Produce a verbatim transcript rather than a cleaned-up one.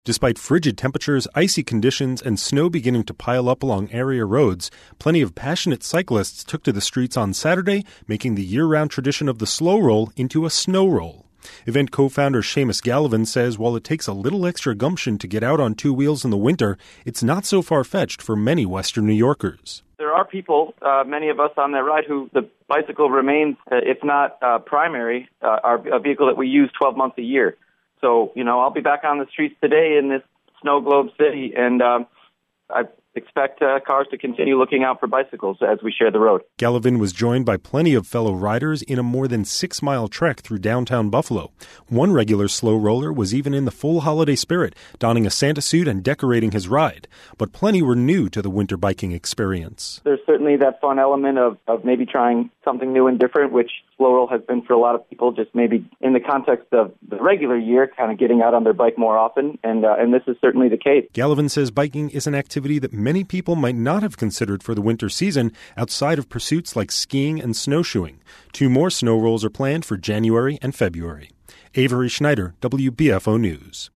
Despite frigid temperatures, icy conditions, and snow beginning to pile up along area roads, plenty of passionate cyclists took to the streets on Saturday, making the year-round tradition of the slow roll into a snow roll. Event co-founder Seamus Gallivan says while it takes a little extra gumption to get out on two wheels in the winter, it's not so far-fetched for many Western New Yorkers. There are people, uh, many of us on that ride, who the bicycle remains, uh, if not uh, primary, uh, our, a vehicle that we use twelve months a year. So, you know, I'll be back on the streets today in this snow globe city, and um, I expect uh, cars to continue looking out for bicycles as we share the road. Gallivan was joined by plenty of fellow riders in a more than six-mile trek through downtown Buffalo. One regular slow roller was even in the full holiday spirit, donning a Santa suit and decorating his ride. But plenty were new to the winter biking experience. There's certainly that fun element of, of maybe trying something new and different, which slow roll has been for a lot of people, just maybe in the context of the regular year, kind of getting out on their bike more often, and uh, and this is certainly the case. Gallivan says biking is an activity that many people might not have considered for the winter season outside of pursuits like skiing and snowshoeing. Two more snow rolls are planned for January and February. Avery Schneider, W B F O News.